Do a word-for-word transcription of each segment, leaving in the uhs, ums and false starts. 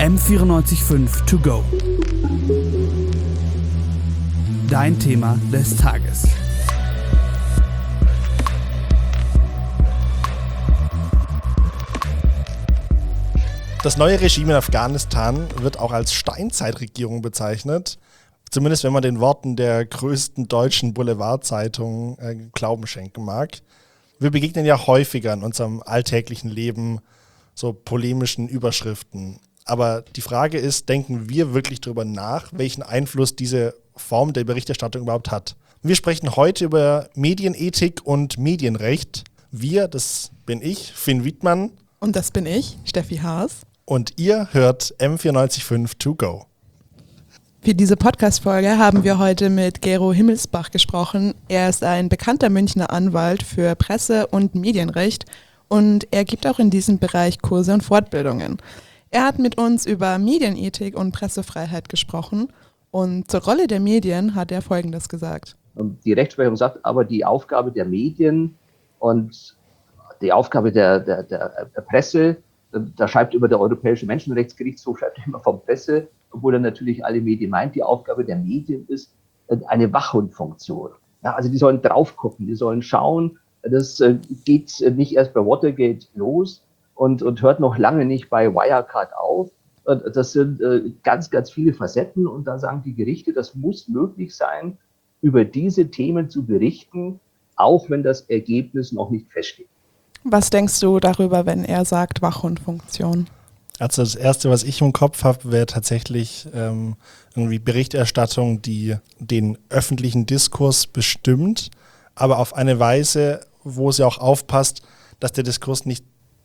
M vierundneunzig Komma fünf To Go. Dein Thema des Tages. Das neue Regime in Afghanistan wird auch als Steinzeitregierung bezeichnet, zumindest wenn man den Worten der größten deutschen Boulevardzeitung äh, Glauben schenken mag. Wir begegnen ja häufiger in unserem alltäglichen Leben so polemischen Überschriften. Aber die Frage ist, denken wir wirklich darüber nach, welchen Einfluss diese Form der Berichterstattung überhaupt hat? Wir sprechen heute über Medienethik und Medienrecht. Wir, das bin ich, Finn Wiedmann. Und das bin ich, Steffi Haas. Und ihr hört M vierundneunzig Komma fünf To Go. Für diese Podcast-Folge haben wir heute mit Gero Himmelsbach gesprochen. Er ist ein bekannter Münchner Anwalt für Presse- und Medienrecht und er gibt auch in diesem Bereich Kurse und Fortbildungen. Er hat mit uns über Medienethik und Pressefreiheit gesprochen und zur Rolle der Medien hat er Folgendes gesagt. Die Rechtsprechung sagt aber, die Aufgabe der Medien und die Aufgabe der, der, der Presse, da schreibt über der Europäische Menschenrechtsgerichtshof, schreibt immer von Presse, obwohl er natürlich alle Medien meint, die Aufgabe der Medien ist eine Wachhundfunktion. Ja, also die sollen drauf gucken, die sollen schauen, das geht nicht erst bei Watergate los und, und hört noch lange nicht bei Wirecard auf. Das sind ganz, ganz viele Facetten und da sagen die Gerichte, das muss möglich sein, über diese Themen zu berichten, auch wenn das Ergebnis noch nicht feststeht. Was denkst du darüber, wenn er sagt Wachhundfunktion? Also das Erste, was ich im Kopf habe, wäre tatsächlich ähm, irgendwie Berichterstattung, die den öffentlichen Diskurs bestimmt, aber auf eine Weise, wo sie auch aufpasst, dass der Diskurs nicht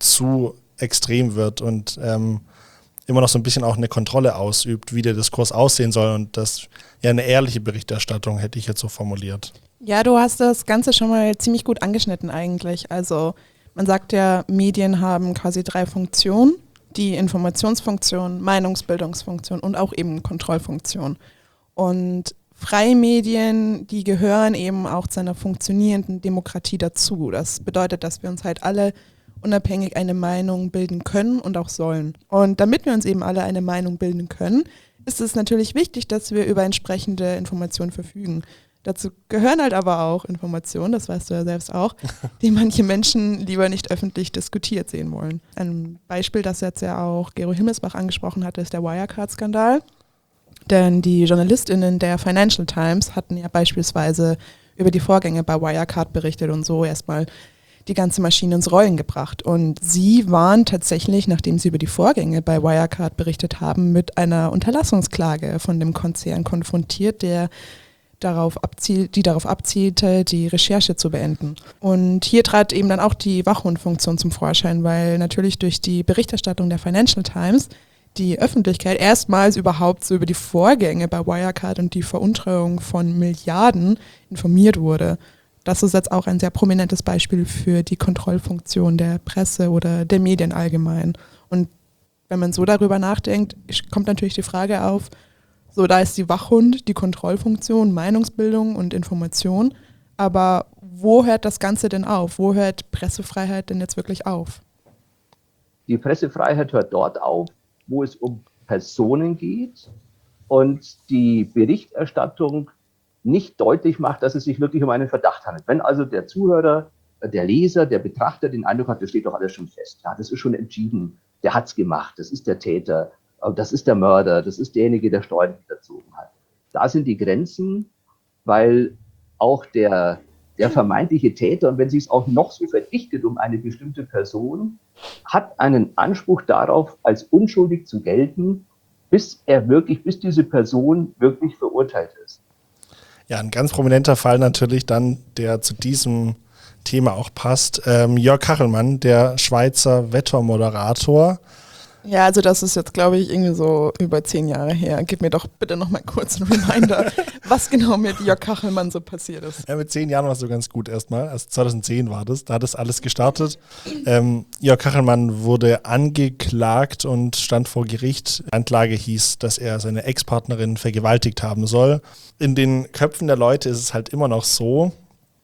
zu extrem wird und ähm, immer noch so ein bisschen auch eine Kontrolle ausübt, wie der Diskurs aussehen soll und das ja eine ehrliche Berichterstattung, hätte ich jetzt so formuliert. Ja, du hast das Ganze schon mal ziemlich gut angeschnitten eigentlich. Also man sagt ja, Medien haben quasi drei Funktionen, die Informationsfunktion, Meinungsbildungsfunktion und auch eben Kontrollfunktion. Und freie Medien, die gehören eben auch zu einer funktionierenden Demokratie dazu. Das bedeutet, dass wir uns halt alle unabhängig eine Meinung bilden können und auch sollen. Und damit wir uns eben alle eine Meinung bilden können, ist es natürlich wichtig, dass wir über entsprechende Informationen verfügen. Dazu gehören halt aber auch Informationen, das weißt du ja selbst auch, die manche Menschen lieber nicht öffentlich diskutiert sehen wollen. Ein Beispiel, das jetzt ja auch Gero Himmelsbach angesprochen hatte, ist der Wirecard-Skandal. Denn die JournalistInnen der Financial Times hatten ja beispielsweise über die Vorgänge bei Wirecard berichtet und so erstmal die ganze Maschine ins Rollen gebracht. Und sie waren tatsächlich, nachdem sie über die Vorgänge bei Wirecard berichtet haben, mit einer Unterlassungsklage von dem Konzern konfrontiert, der darauf abzielt, die darauf abzielte, die Recherche zu beenden. Und hier trat eben dann auch die Wachhundfunktion zum Vorschein, weil natürlich durch die Berichterstattung der Financial Times die Öffentlichkeit erstmals überhaupt so über die Vorgänge bei Wirecard und die Veruntreuung von Milliarden informiert wurde. Das ist jetzt auch ein sehr prominentes Beispiel für die Kontrollfunktion der Presse oder der Medien allgemein. Und wenn man so darüber nachdenkt, kommt natürlich die Frage auf, so da ist die Wachhund, die Kontrollfunktion, Meinungsbildung und Information, aber wo hört das Ganze denn auf? Wo hört Pressefreiheit denn jetzt wirklich auf? Die Pressefreiheit hört dort auf, wo es um Personen geht und die Berichterstattung nicht deutlich macht, dass es sich wirklich um einen Verdacht handelt. Wenn also der Zuhörer, der Leser, der Betrachter den Eindruck hat, das steht doch alles schon fest. Ja, das ist schon entschieden. Der hat's gemacht. Das ist der Täter. Das ist der Mörder. Das ist derjenige, der Steuern hinterzogen hat. Da sind die Grenzen, weil auch der, der vermeintliche Täter, und wenn sich es auch noch so verdichtet um eine bestimmte Person, hat einen Anspruch darauf, als unschuldig zu gelten, bis er wirklich, bis diese Person wirklich verurteilt ist. Ja, ein ganz prominenter Fall natürlich dann, der zu diesem Thema auch passt. Ähm, Jörg Kachelmann, der Schweizer Wettermoderator. Ja, also das ist jetzt, glaube ich, irgendwie so über zehn Jahre her. Gib mir doch bitte noch mal kurz einen Reminder, was genau mit Jörg Kachelmann so passiert ist. Ja, mit zehn Jahren war es so ganz gut erstmal. Also zweitausendzehn war das, da hat das alles gestartet. Ähm, Jörg Kachelmann wurde angeklagt und stand vor Gericht. Anklage hieß, dass er seine Ex-Partnerin vergewaltigt haben soll. In den Köpfen der Leute ist es halt immer noch so,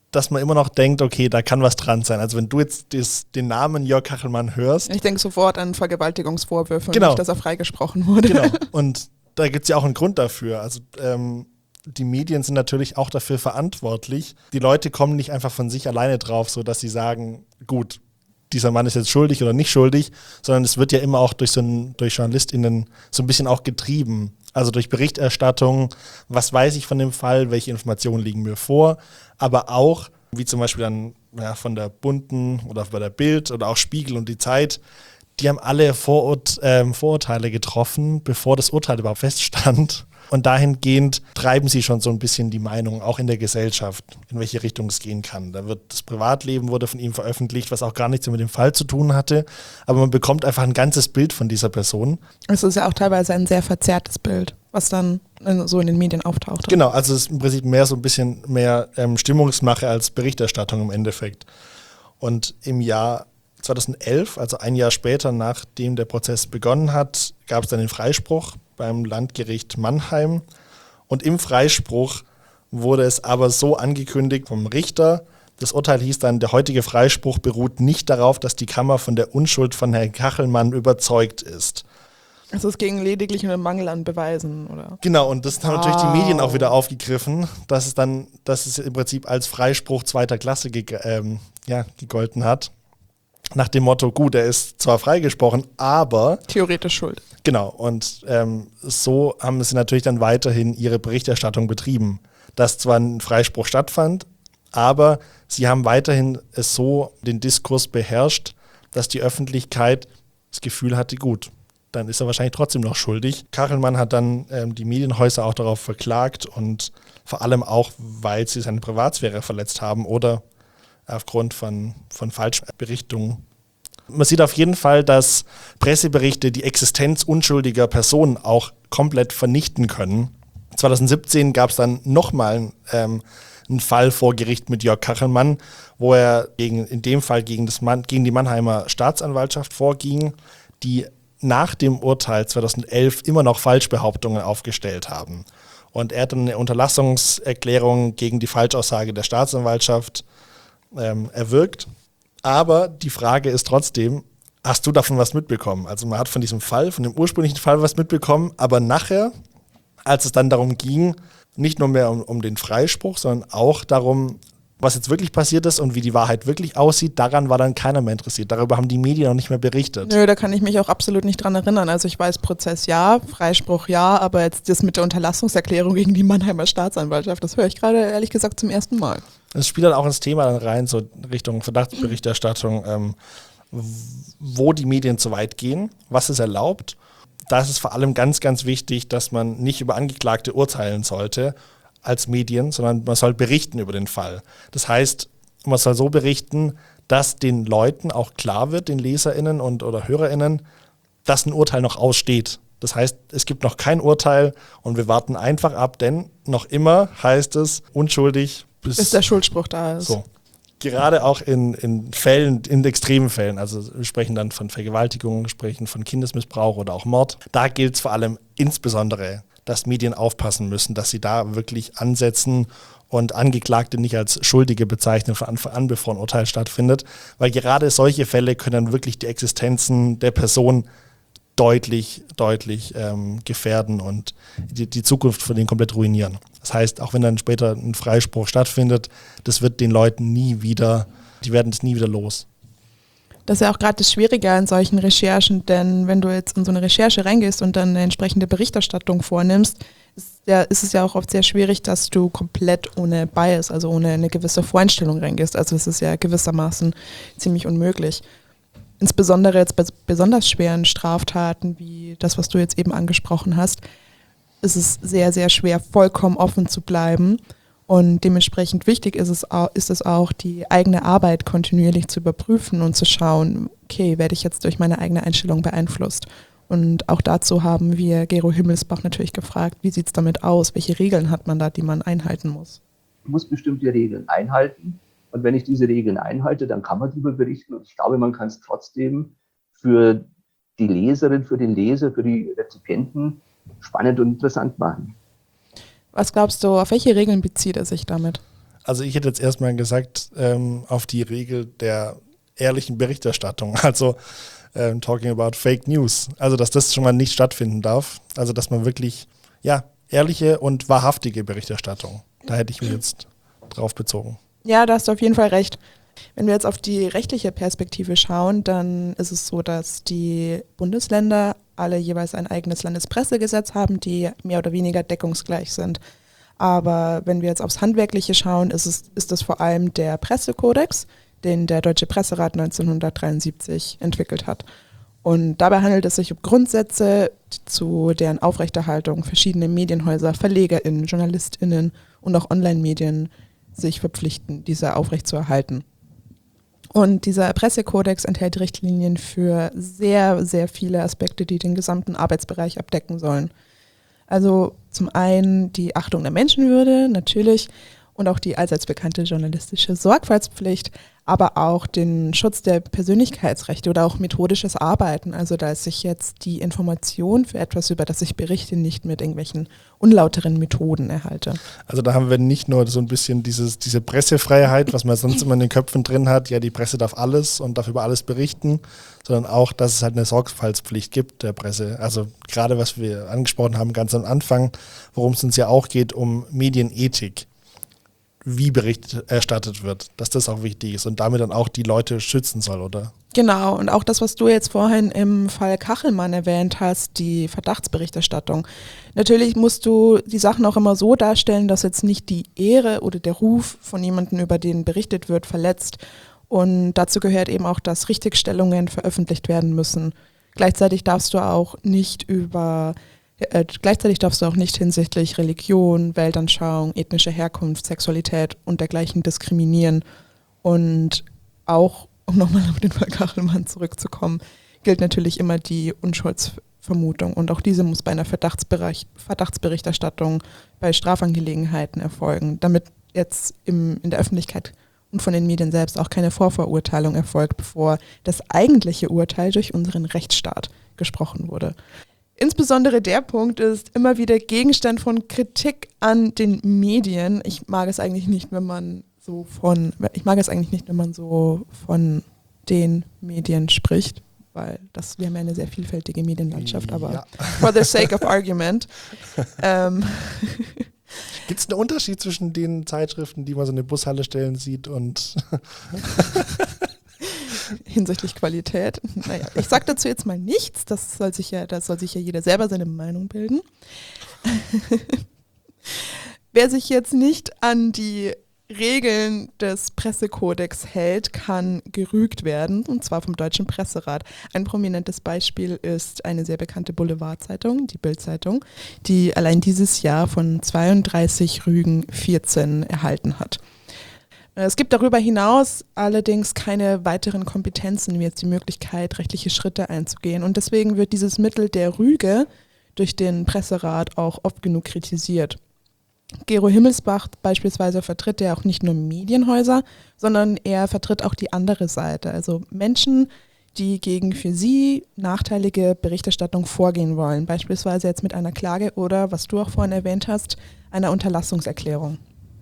dass man immer noch denkt, okay, da kann was dran sein. Also wenn du jetzt des, den Namen Jörg Kachelmann hörst. Ich denke sofort an Vergewaltigungsvorwürfe Genau. und nicht, dass er freigesprochen wurde. Genau. Und da gibt es ja auch einen Grund dafür. Also ähm, die Medien sind natürlich auch dafür verantwortlich. Die Leute kommen nicht einfach von sich alleine drauf, so dass sie sagen, gut, dieser Mann ist jetzt schuldig oder nicht schuldig, sondern es wird ja immer auch durch, so ein, durch JournalistInnen so ein bisschen auch getrieben. Also durch Berichterstattung, was weiß ich von dem Fall, welche Informationen liegen mir vor, aber auch, wie zum Beispiel dann ja, von der Bunten oder bei der Bild oder auch Spiegel und die Zeit, die haben alle Vorurt, ähm, Vorurteile getroffen, bevor das Urteil überhaupt feststand. Und dahingehend treiben sie schon so ein bisschen die Meinung, auch in der Gesellschaft, in welche Richtung es gehen kann. Da wird das Privatleben wurde von ihm veröffentlicht, was auch gar nichts mit dem Fall zu tun hatte. Aber man bekommt einfach ein ganzes Bild von dieser Person. Es ist ja auch teilweise ein sehr verzerrtes Bild, was dann in, so in den Medien auftaucht. Genau, also es ist im Prinzip mehr so ein bisschen mehr ähm, Stimmungsmache als Berichterstattung im Endeffekt. Und im Jahr zweitausendelf, also ein Jahr später, nachdem der Prozess begonnen hat, gab es dann den Freispruch beim Landgericht Mannheim. Und im Freispruch wurde es aber so angekündigt vom Richter. Das Urteil hieß dann, der heutige Freispruch beruht nicht darauf, dass die Kammer von der Unschuld von Herrn Kachelmann überzeugt ist. Also es ging lediglich um den Mangel an Beweisen, oder? Genau, und das haben Wow. natürlich die Medien auch wieder aufgegriffen, dass es dann, dass es im Prinzip als Freispruch zweiter Klasse ge- ähm, ja, gegolten hat. Nach dem Motto, gut, er ist zwar freigesprochen, aber Theoretisch schuld. genau, und ähm, so haben sie natürlich dann weiterhin ihre Berichterstattung betrieben, dass zwar ein Freispruch stattfand, aber sie haben weiterhin es so den Diskurs beherrscht, dass die Öffentlichkeit das Gefühl hatte, gut, dann ist er wahrscheinlich trotzdem noch schuldig. Kachelmann hat dann ähm, die Medienhäuser auch darauf verklagt und vor allem auch, weil sie seine Privatsphäre verletzt haben oder aufgrund von, von Falschberichtungen. Man sieht auf jeden Fall, dass Presseberichte die Existenz unschuldiger Personen auch komplett vernichten können. zweitausendsiebzehn gab es dann nochmal ähm, einen Fall vor Gericht mit Jörg Kachelmann, wo er gegen, in dem Fall gegen, das Mann, gegen die Mannheimer Staatsanwaltschaft vorging, die nach dem Urteil zweitausendelf immer noch Falschbehauptungen aufgestellt haben. Und er hat dann eine Unterlassungserklärung gegen die Falschaussage der Staatsanwaltschaft ähm, erwirkt. Aber die Frage ist trotzdem, hast du davon was mitbekommen? Also man hat von diesem Fall, von dem ursprünglichen Fall was mitbekommen, aber nachher, als es dann darum ging, nicht nur mehr um, um den Freispruch, sondern auch darum, was jetzt wirklich passiert ist und wie die Wahrheit wirklich aussieht, daran war dann keiner mehr interessiert. Darüber haben die Medien noch nicht mehr berichtet. Nö, da kann ich mich auch absolut nicht dran erinnern. Also ich weiß, Prozess ja, Freispruch ja, aber jetzt das mit der Unterlassungserklärung gegen die Mannheimer Staatsanwaltschaft, das höre ich gerade ehrlich gesagt zum ersten Mal. Es spielt dann auch ins Thema dann rein, so Richtung Verdachtsberichterstattung, ähm, wo die Medien zu weit gehen, was es erlaubt. Da ist es vor allem ganz, ganz wichtig, dass man nicht über Angeklagte urteilen sollte als Medien, sondern man soll berichten über den Fall. Das heißt, man soll so berichten, dass den Leuten auch klar wird, den LeserInnen und oder HörerInnen, dass ein Urteil noch aussteht. Das heißt, es gibt noch kein Urteil und wir warten einfach ab, denn noch immer heißt es unschuldig bis, Bis der Schuldspruch da ist. so. Gerade auch in, in Fällen, in extremen Fällen, also wir sprechen dann von Vergewaltigung, wir sprechen von Kindesmissbrauch oder auch Mord. Da gilt es vor allem insbesondere, dass Medien aufpassen müssen, dass sie da wirklich ansetzen und Angeklagte nicht als Schuldige bezeichnen von Anfang an, bevor ein Urteil stattfindet. Weil gerade solche Fälle können dann wirklich die Existenzen der Person deutlich, deutlich ähm, gefährden und die, die Zukunft von denen komplett ruinieren. Das heißt, auch wenn dann später ein Freispruch stattfindet, das wird den Leuten nie wieder, die werden es nie wieder los. Das ist ja auch gerade das Schwierige an solchen Recherchen, denn wenn du jetzt in so eine Recherche reingehst und dann eine entsprechende Berichterstattung vornimmst, ist, ja, ist es ja auch oft sehr schwierig, dass du komplett ohne Bias, also ohne eine gewisse Voreinstellung reingehst. Also es ist ja gewissermaßen ziemlich unmöglich. Insbesondere jetzt bei besonders schweren Straftaten, wie das, was du jetzt eben angesprochen hast, ist es sehr, sehr schwer, vollkommen offen zu bleiben. Und dementsprechend wichtig ist es, auch, ist es auch, die eigene Arbeit kontinuierlich zu überprüfen und zu schauen, okay, werde ich jetzt durch meine eigene Einstellung beeinflusst? Und auch dazu haben wir Gero Himmelsbach natürlich gefragt, wie sieht es damit aus? Welche Regeln hat man da, die man einhalten muss? Ich muss bestimmte Regeln einhalten. Und wenn ich diese Regeln einhalte, dann kann man darüber berichten. Und ich glaube, man kann es trotzdem für die Leserin, für den Leser, für die Rezipienten spannend und interessant machen. Was glaubst du, auf welche Regeln bezieht er sich damit? Also ich hätte jetzt erstmal gesagt, ähm, auf die Regel der ehrlichen Berichterstattung, also ähm, talking about Fake News, also dass das schon mal nicht stattfinden darf, also dass man wirklich, ja, ehrliche und wahrhaftige Berichterstattung, da hätte ich mich jetzt drauf bezogen. Ja, da hast du auf jeden Fall recht. Wenn wir jetzt auf die rechtliche Perspektive schauen, dann ist es so, dass die Bundesländer alle jeweils ein eigenes Landespressegesetz haben, die mehr oder weniger deckungsgleich sind. Aber wenn wir jetzt aufs Handwerkliche schauen, ist es, ist es vor allem der Pressekodex, den der Deutsche Presserat neunzehnhundertdreiundsiebzig entwickelt hat. Und dabei handelt es sich um Grundsätze, zu deren Aufrechterhaltung verschiedene Medienhäuser, VerlegerInnen, JournalistInnen und auch Online-Medien sich verpflichten, diese aufrechtzuerhalten. Und dieser Pressekodex enthält Richtlinien für sehr, sehr viele Aspekte, die den gesamten Arbeitsbereich abdecken sollen. Also zum einen die Achtung der Menschenwürde, natürlich, und auch die allseits bekannte journalistische Sorgfaltspflicht, aber auch den Schutz der Persönlichkeitsrechte oder auch methodisches Arbeiten. Also da sich jetzt die Information für etwas, über das ich berichte, nicht mit irgendwelchen unlauteren Methoden erhalte. Also da haben wir nicht nur so ein bisschen dieses, diese Pressefreiheit, was man sonst immer in den Köpfen drin hat, ja, die Presse darf alles und darf über alles berichten, sondern auch, dass es halt eine Sorgfaltspflicht gibt der Presse. Also gerade was wir angesprochen haben ganz am Anfang, worum es uns ja auch geht, um Medienethik. Wie Bericht erstattet wird, dass das auch wichtig ist und damit dann auch die Leute schützen soll, oder? Genau, und auch das, was du jetzt vorhin im Fall Kachelmann erwähnt hast, die Verdachtsberichterstattung. Natürlich musst du die Sachen auch immer so darstellen, dass jetzt nicht die Ehre oder der Ruf von jemandem, über den berichtet wird, verletzt. Und dazu gehört eben auch, dass Richtigstellungen veröffentlicht werden müssen. Gleichzeitig darfst du auch nicht über Äh, gleichzeitig darfst du auch nicht hinsichtlich Religion, Weltanschauung, ethnische Herkunft, Sexualität und dergleichen diskriminieren. Und auch, um nochmal auf den Fall Kachelmann zurückzukommen, gilt natürlich immer die Unschuldsvermutung. Und auch diese muss bei einer Verdachtsbereich, Verdachtsberichterstattung bei Strafangelegenheiten erfolgen, damit jetzt im, in der Öffentlichkeit und von den Medien selbst auch keine Vorverurteilung erfolgt, bevor das eigentliche Urteil durch unseren Rechtsstaat gesprochen wurde. Insbesondere der Punkt ist immer wieder Gegenstand von Kritik an den Medien. Ich mag es eigentlich nicht, wenn man so von, ich mag es eigentlich nicht, wenn man so von den Medien spricht, weil das, wir haben ja eine sehr vielfältige Medienlandschaft, aber ja. For the sake of argument. ähm. Gibt es einen Unterschied zwischen den Zeitschriften, die man so in der Bushalle stellen sieht und hinsichtlich Qualität? Naja, ich sage dazu jetzt mal nichts, das soll sich ja, das soll sich ja jeder selber seine Meinung bilden. Wer sich jetzt nicht an die Regeln des Pressekodex hält, kann gerügt werden, und zwar vom Deutschen Presserat. Ein prominentes Beispiel ist eine sehr bekannte Boulevardzeitung, die Bild-Zeitung, die allein dieses Jahr von zweiunddreißig Rügen vierzehn erhalten hat. Es gibt darüber hinaus allerdings keine weiteren Kompetenzen, wie jetzt die Möglichkeit, rechtliche Schritte einzugehen. Und deswegen wird dieses Mittel der Rüge durch den Presserat auch oft genug kritisiert. Gero Himmelsbach beispielsweise vertritt ja auch nicht nur Medienhäuser, sondern er vertritt auch die andere Seite. Also Menschen, die gegen für sie nachteilige Berichterstattung vorgehen wollen. Beispielsweise jetzt mit einer Klage oder, was du auch vorhin erwähnt hast, einer Unterlassungserklärung.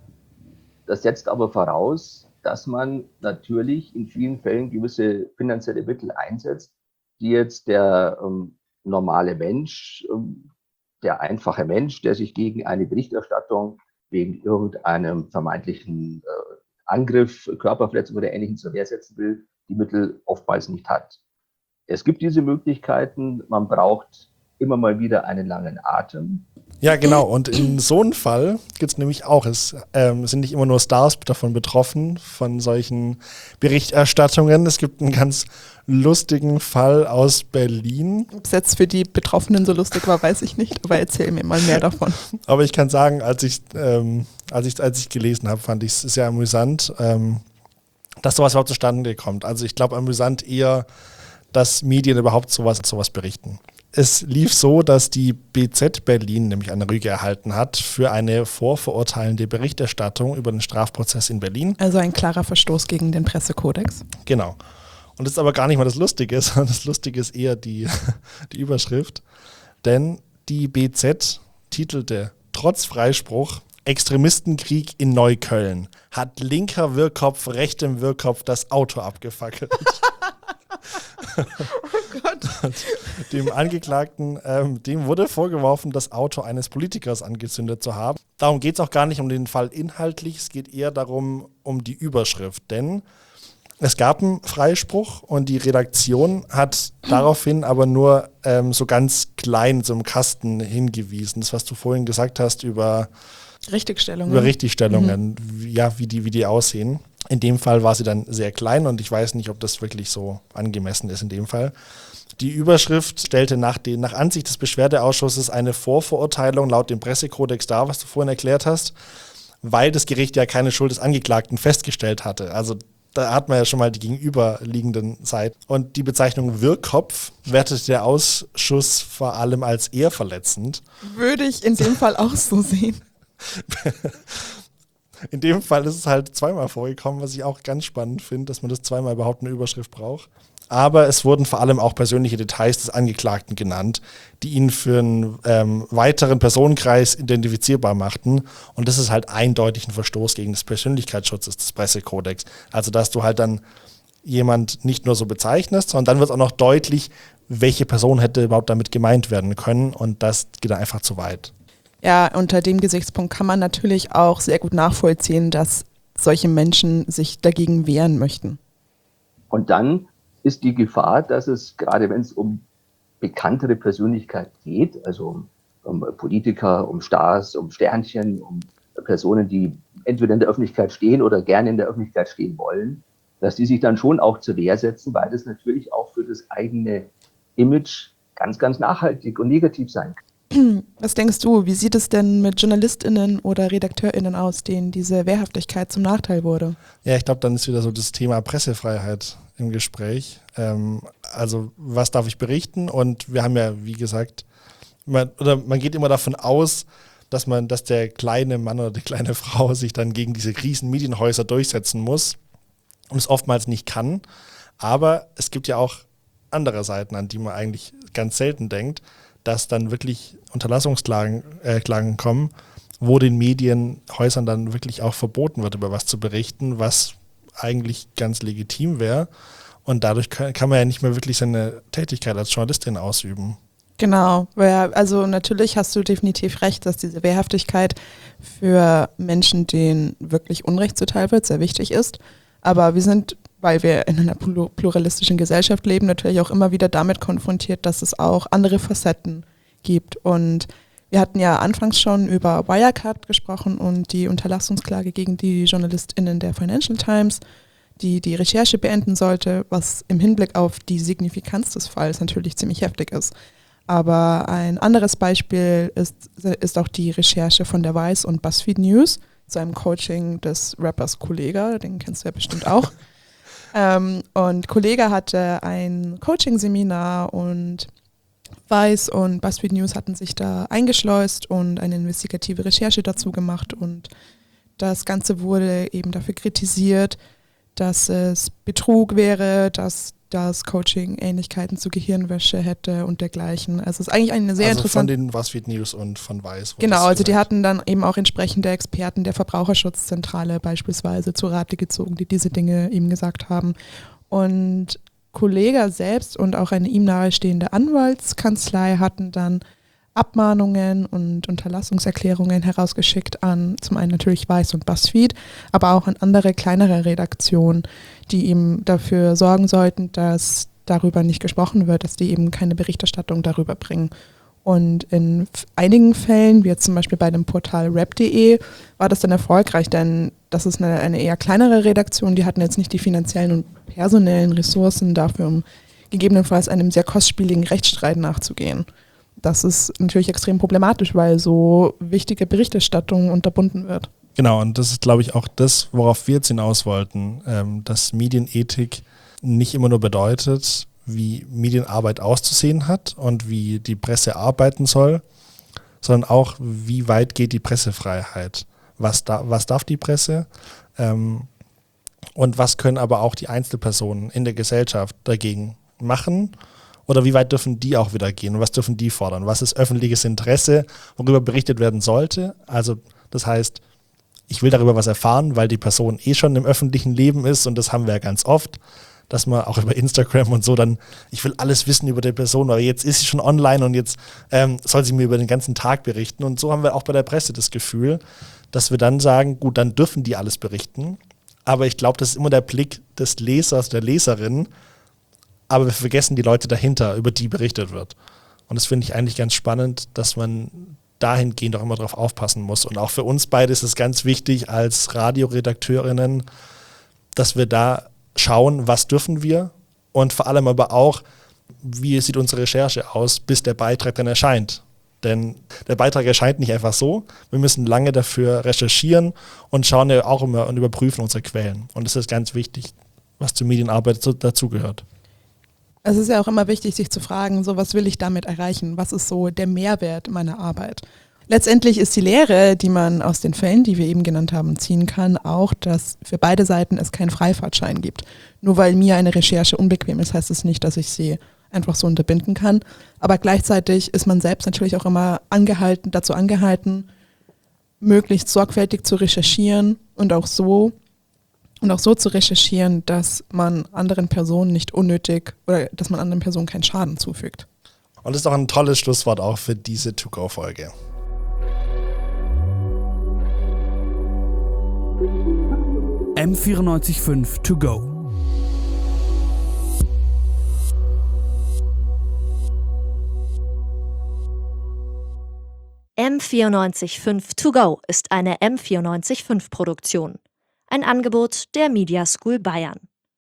Das setzt aber voraus, dass man natürlich in vielen Fällen gewisse finanzielle Mittel einsetzt, die jetzt der ähm, normale Mensch, ähm, der einfache Mensch, der sich gegen eine Berichterstattung wegen irgendeinem vermeintlichen äh, Angriff, Körperverletzung oder Ähnlichem zur Wehr setzen will, die Mittel oftmals nicht hat. Es gibt diese Möglichkeiten, man braucht immer mal wieder einen langen Atem. Ja, genau. Und in so einem Fall gibt es nämlich auch, es ähm, sind nicht immer nur Stars davon betroffen, von solchen Berichterstattungen. Es gibt einen ganz lustigen Fall aus Berlin. Ob es jetzt für die Betroffenen so lustig war, weiß ich nicht, aber erzähl mir mal mehr davon. Aber ich kann sagen, als ich ähm, als ich, als ich gelesen habe, fand ich es sehr amüsant, ähm, dass sowas überhaupt zustande kommt. Also ich glaube, amüsant eher, dass Medien überhaupt sowas, sowas berichten. Es lief so, dass die B Z Berlin nämlich eine Rüge erhalten hat für eine vorverurteilende Berichterstattung über den Strafprozess in Berlin. Also ein klarer Verstoß gegen den Pressekodex. Genau. Und das ist aber gar nicht mal das Lustige, sondern das Lustige ist eher die, die Überschrift. Denn die B Z titelte trotz Freispruch Extremistenkrieg in Neukölln. Hat linker Wirrkopf rechtem Wirrkopf das Auto abgefackelt. Oh Gott. Und dem Angeklagten, ähm, dem wurde vorgeworfen, das Auto eines Politikers angezündet zu haben. Darum geht es auch gar nicht um den Fall inhaltlich, es geht eher darum, um die Überschrift. Denn es gab einen Freispruch und die Redaktion hat daraufhin aber nur ähm, so ganz klein so im Kasten hingewiesen. Das, was du vorhin gesagt hast über Richtigstellungen. Über Richtigstellungen, mhm. wie, ja, wie die, wie die aussehen. In dem Fall war sie dann sehr klein und ich weiß nicht, ob das wirklich so angemessen ist in dem Fall. Die Überschrift stellte nach, den, nach Ansicht des Beschwerdeausschusses eine Vorverurteilung laut dem Pressekodex dar, was du vorhin erklärt hast, weil das Gericht ja keine Schuld des Angeklagten festgestellt hatte. Also da hat man ja schon mal die gegenüberliegenden Seiten. Und die Bezeichnung Wirrkopf wertete der Ausschuss vor allem als eher verletzend. Würde ich in dem Fall auch so sehen. In dem Fall ist es halt zweimal vorgekommen, was ich auch ganz spannend finde, dass man das zweimal überhaupt eine Überschrift braucht. Aber es wurden vor allem auch persönliche Details des Angeklagten genannt, die ihn für einen ähm, weiteren Personenkreis identifizierbar machten. Und das ist halt eindeutig ein Verstoß gegen das Persönlichkeitsschutzes des Pressekodex. Also dass du halt dann jemand nicht nur so bezeichnest, sondern dann wird auch noch deutlich, welche Person hätte überhaupt damit gemeint werden können. Und das geht dann einfach zu weit. Ja, unter dem Gesichtspunkt kann man natürlich auch sehr gut nachvollziehen, dass solche Menschen sich dagegen wehren möchten. Und dann ist die Gefahr, dass es, gerade wenn es um bekanntere Persönlichkeiten geht, also um, um Politiker, um Stars, um Sternchen, um Personen, die entweder in der Öffentlichkeit stehen oder gerne in der Öffentlichkeit stehen wollen, dass die sich dann schon auch zur Wehr setzen, weil das natürlich auch für das eigene Image ganz, ganz nachhaltig und negativ sein kann. Was denkst du, wie sieht es denn mit JournalistInnen oder RedakteurInnen aus, denen diese Wehrhaftigkeit zum Nachteil wurde? Ja, ich glaube, dann ist wieder so das Thema Pressefreiheit im Gespräch. Ähm, also was darf ich berichten? Und wir haben ja, wie gesagt, man, oder man geht immer davon aus, dass man, dass der kleine Mann oder die kleine Frau sich dann gegen diese riesen Medienhäuser durchsetzen muss und es oftmals nicht kann. Aber es gibt ja auch andere Seiten, an die man eigentlich ganz selten denkt, dass dann wirklich Unterlassungsklagen äh, Klagen kommen, wo den Medienhäusern dann wirklich auch verboten wird, über was zu berichten, was eigentlich ganz legitim wäre. Und dadurch kann, kann man ja nicht mehr wirklich seine Tätigkeit als Journalistin ausüben. Genau, weil also natürlich hast du definitiv recht, dass diese Wehrhaftigkeit für Menschen, denen wirklich Unrecht zuteil wird, sehr wichtig ist. Aber wir sind, weil wir in einer pluralistischen Gesellschaft leben, natürlich auch immer wieder damit konfrontiert, dass es auch andere Facetten gibt. Und wir hatten ja anfangs schon über Wirecard gesprochen und die Unterlassungsklage gegen die JournalistInnen der Financial Times, die die Recherche beenden sollte, was im Hinblick auf die Signifikanz des Falls natürlich ziemlich heftig ist. Aber ein anderes Beispiel ist, ist auch die Recherche von der Vice und BuzzFeed News zu einem Coaching des Rappers Kollega, den kennst du ja bestimmt auch. ähm, und Kollega hatte ein Coaching-Seminar und Vice und BuzzFeed News hatten sich da eingeschleust und eine investigative Recherche dazu gemacht. Und das Ganze wurde eben dafür kritisiert, dass es Betrug wäre, dass das Coaching Ähnlichkeiten zu Gehirnwäsche hätte und dergleichen. Also es ist eigentlich eine sehr also interessante... von den BuzzFeed News und von Vice. Genau, also die hatten dann eben auch entsprechende Experten der Verbraucherschutzzentrale beispielsweise zu Rate gezogen, die diese Dinge ihm gesagt haben. Und Kollega selbst und auch eine ihm nahestehende Anwaltskanzlei hatten dann Abmahnungen und Unterlassungserklärungen herausgeschickt an zum einen natürlich Vice und BuzzFeed, aber auch an andere kleinere Redaktionen, die ihm dafür sorgen sollten, dass darüber nicht gesprochen wird, dass die eben keine Berichterstattung darüber bringen. Und in f- einigen Fällen, wie jetzt zum Beispiel bei dem Portal rap punkt de, war das dann erfolgreich, denn das ist eine, eine eher kleinere Redaktion, die hatten jetzt nicht die finanziellen und personellen Ressourcen dafür, um gegebenenfalls einem sehr kostspieligen Rechtsstreit nachzugehen. Das ist natürlich extrem problematisch, weil so wichtige Berichterstattung unterbunden wird. Genau, und das ist, glaube ich, auch das, worauf wir jetzt hinaus wollten, ähm, dass Medienethik nicht immer nur bedeutet, wie Medienarbeit auszusehen hat und wie die Presse arbeiten soll, sondern auch, wie weit geht die Pressefreiheit. Was, da, was darf die Presse ähm, und was können aber auch die Einzelpersonen in der Gesellschaft dagegen machen oder wie weit dürfen die auch wieder gehen und was dürfen die fordern? Was ist öffentliches Interesse, worüber berichtet werden sollte? Also Das heißt, ich will darüber was erfahren, weil die Person eh schon im öffentlichen Leben ist und das haben wir ja ganz oft, dass man auch über Instagram und so dann, ich will alles wissen über die Person, weil jetzt ist sie schon online und jetzt ähm, soll sie mir über den ganzen Tag berichten. Und so haben wir auch bei der Presse das Gefühl, dass wir dann sagen, gut, dann dürfen die alles berichten. Aber ich glaube, das ist immer der Blick des Lesers, der Leserin, aber wir vergessen die Leute dahinter, über die berichtet wird. Und das finde ich eigentlich ganz spannend, dass man dahingehend auch immer darauf aufpassen muss. Und auch für uns beide ist es ganz wichtig als Radioredakteurinnen, dass wir da schauen, was dürfen wir und vor allem aber auch, wie sieht unsere Recherche aus, bis der Beitrag dann erscheint. Denn der Beitrag erscheint nicht einfach so. Wir müssen lange dafür recherchieren und schauen ja auch immer und überprüfen unsere Quellen. Und das ist ganz wichtig, was zur Medienarbeit so dazugehört. Es ist ja auch immer wichtig, sich zu fragen, so was will ich damit erreichen? Was ist so der Mehrwert meiner Arbeit? Letztendlich ist die Lehre, die man aus den Fällen, die wir eben genannt haben, ziehen kann, auch, dass für beide Seiten es keinen Freifahrtschein gibt. Nur weil mir eine Recherche unbequem ist, heißt es nicht, dass ich sie einfach so unterbinden kann. Aber gleichzeitig ist man selbst natürlich auch immer angehalten, dazu angehalten, möglichst sorgfältig zu recherchieren und auch so und auch so zu recherchieren, dass man anderen Personen nicht unnötig oder dass man anderen Personen keinen Schaden zufügt. Und das ist auch ein tolles Schlusswort auch für diese To-Go-Folge. M vierundneunzig Komma fünf To Go. M vierundneunzig Komma fünf To Go ist eine M vierundneunzig Komma fünf Produktion. Ein Angebot der Media School Bayern.